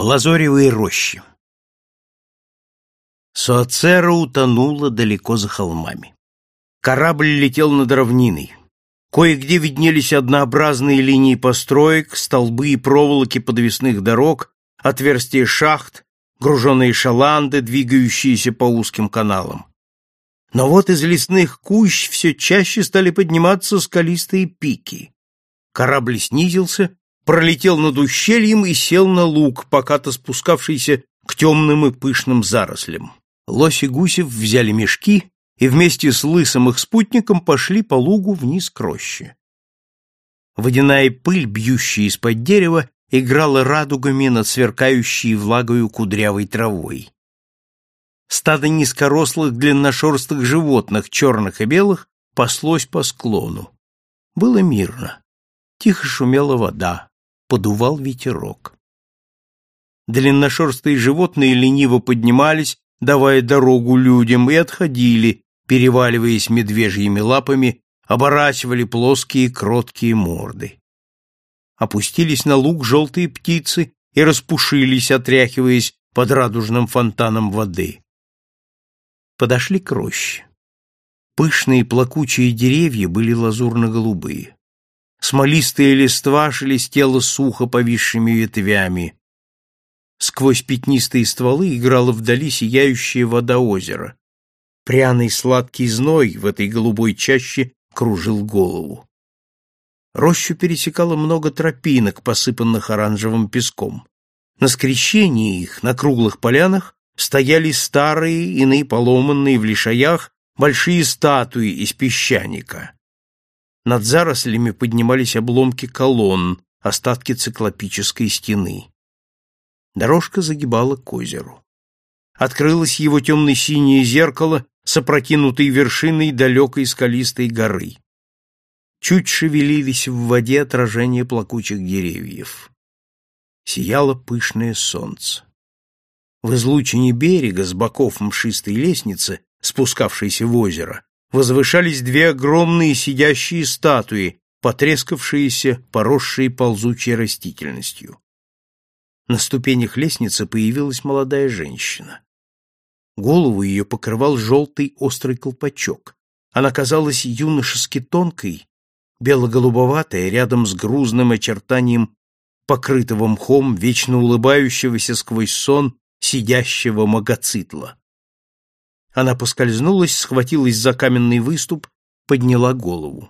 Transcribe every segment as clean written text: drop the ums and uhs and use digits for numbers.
лазоревой роще. Соацера утонула далеко за холмами. Корабль летел над равниной. Кое-где виднелись однообразные линии построек, столбы и проволоки подвесных дорог, отверстия шахт, груженные шаланды, двигающиеся по узким каналам. Но вот из лесных кущ все чаще стали подниматься скалистые пики. Корабль снизился, пролетел над ущельем и сел на луг, покато спускавшийся к темным и пышным зарослям. Лось и Гусев взяли мешки и вместе с Лысым их спутником пошли по лугу вниз к роще. Водяная пыль, бьющая из-под дерева, играла радугами над сверкающей влагою кудрявой травой. Стадо низкорослых длинношерстых животных, черных и белых, паслось по склону. Было мирно. Тихо шумела вода, подувал ветерок. Длинношерстые животные лениво поднимались, давая дорогу людям, и отходили, переваливаясь медвежьими лапами, оборачивали плоские кроткие морды. Опустились на луг желтые птицы и распушились, отряхиваясь под радужным фонтаном воды. Подошли к роще. Пышные плакучие деревья были лазурно-голубые. Смолистая листва шелестела сухо повисшими ветвями. Сквозь пятнистые стволы играла вдали сияющая вода озера. Пряный сладкий зной в этой голубой чаще кружил голову. Рощу пересекало много тропинок, посыпанных оранжевым песком. На скрещении их, на круглых полянах, стояли старые, иные поломанные в лишаях, большие статуи из песчаника. Над зарослями поднимались обломки колонн, остатки циклопической стены. Дорожка загибала к озеру. Открылось его темно-синее зеркало с опрокинутой вершиной далекой скалистой горы. Чуть шевелились в воде отражения плакучих деревьев. Сияло пышное солнце. В излучине берега с боков мшистой лестницы, спускавшейся в озеро, возвышались две огромные сидящие статуи, потрескавшиеся, поросшие ползучей растительностью. На ступенях лестницы появилась молодая женщина. Голову ее покрывал желтый острый колпачок. Она казалась юношески тонкой, бело-голубоватая, рядом с грузным очертанием покрытого мхом, вечно улыбающегося сквозь сон сидящего могоцитла. Она поскользнулась, схватилась за каменный выступ, подняла голову.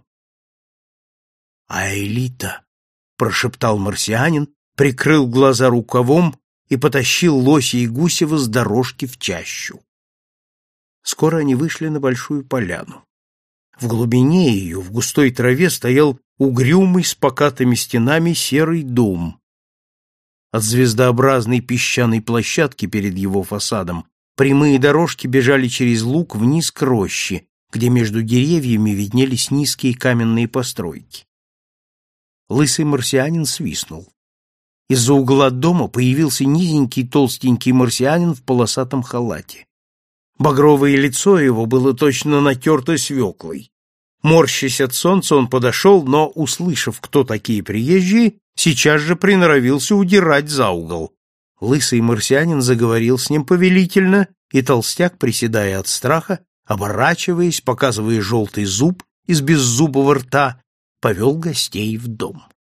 «Аэлита!» — прошептал марсианин, прикрыл глаза рукавом и потащил Лося и Гусева с дорожки в чащу. Скоро они вышли на большую поляну. В глубине ее, в густой траве, стоял угрюмый с покатыми стенами серый дом. От звездообразной песчаной площадки перед его фасадом прямые дорожки бежали через луг вниз к роще, где между деревьями виднелись низкие каменные постройки. Лысый марсианин свистнул. Из-за угла дома появился низенький толстенький марсианин в полосатом халате. Багровое лицо его было точно натерто свеклой. Морщась от солнца, он подошел, но, услышав, кто такие приезжие, сейчас же приноровился удирать за угол. Лысый марсианин заговорил с ним повелительно, и толстяк, приседая от страха, оборачиваясь, показывая желтый зуб из беззубого рта, повел гостей в дом.